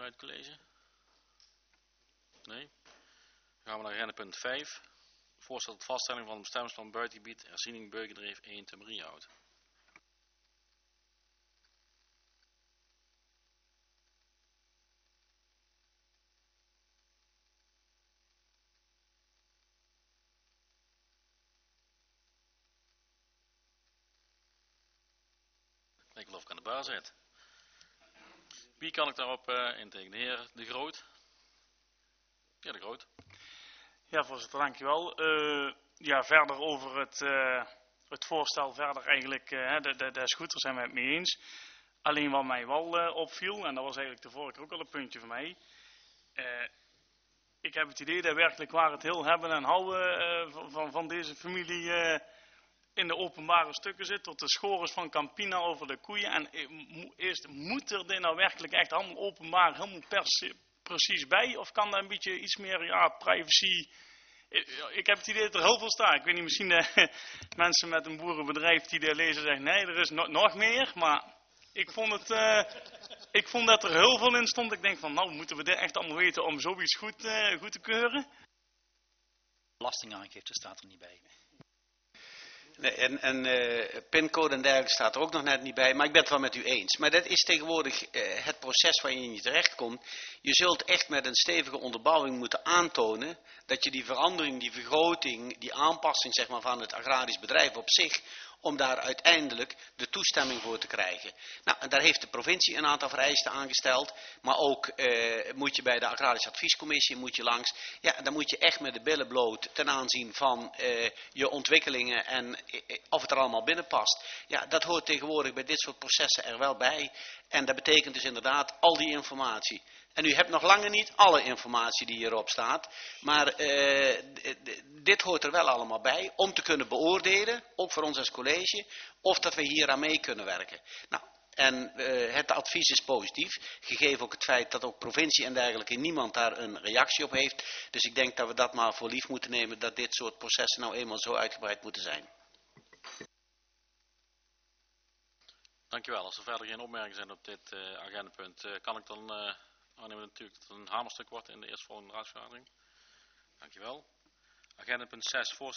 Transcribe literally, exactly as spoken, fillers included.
vanuit het college? Nee? Dan gaan we naar agenda punt vijf. Voorstel tot vaststelling van het bestemmingsplan buitengebied herziening Beukendreef één te Mariehout. Ik geloof ik aan de baas zit. Wie kan ik daarop uh, intekenen? De heer De Groot? Ja, De Groot. Ja, voorzitter, dankjewel. Uh, ja, verder over het, uh, het voorstel, verder eigenlijk, uh, de, de, de is goed, daar zijn we het mee eens. Alleen wat mij wel uh, opviel, en dat was eigenlijk de vorige keer ook al een puntje voor mij. Uh, ik heb het idee dat werkelijk waar het heel hebben en houden uh, van, van deze familie uh, in de openbare stukken zit, tot de schores van Campina over de koeien. En eerst, moet er dit nou werkelijk echt allemaal openbaar, helemaal pers, precies bij? Of kan daar een beetje iets meer, ja, privacy... Ik heb het idee dat er heel veel staat. Ik weet niet, misschien de mensen met een boerenbedrijf die daar lezen zeggen, nee, er is no nog meer. Maar ik vond, het, uh, ik vond dat er heel veel in stond. Ik denk van, nou, moeten we dit echt allemaal weten om zoiets goed, uh, goed te keuren? Belastingaangifte staat er niet bij. Nee, en en uh, pincode en dergelijke staat er ook nog net niet bij, maar ik ben het wel met u eens. Maar dat is tegenwoordig uh, het proces waarin je terechtkomt. Je zult echt met een stevige onderbouwing moeten aantonen dat je die verandering, die vergroting, die aanpassing zeg maar, van het agrarisch bedrijf op zich, om daar uiteindelijk de toestemming voor te krijgen. Nou, en daar heeft de provincie een aantal vereisten aangesteld, maar ook uh, moet je bij de agrarische adviescommissie moet je langs. Ja, dan moet je echt met de billen bloot ten aanzien van uh, je ontwikkelingen en uh, of het er allemaal binnen past. Ja, dat hoort tegenwoordig bij dit soort processen er wel bij. En dat betekent dus inderdaad al die informatie. En u hebt nog lange niet alle informatie die hierop staat. Maar uh, dit hoort er wel allemaal bij. Om te kunnen beoordelen, ook voor ons als college, of dat we hier aan mee kunnen werken. Nou, en uh, het advies is positief. Gegeven ook het feit dat ook provincie en dergelijke niemand daar een reactie op heeft. Dus ik denk dat we dat maar voor lief moeten nemen. Dat dit soort processen nou eenmaal zo uitgebreid moeten zijn. Dankjewel. Als er verder geen opmerkingen zijn op dit uh, agendapunt, uh, kan ik dan... Uh, aannemen natuurlijk dat het een hamerstuk wordt in de eerstvolgende raadsvergadering. Dankjewel. Agenda punt zes, voorstel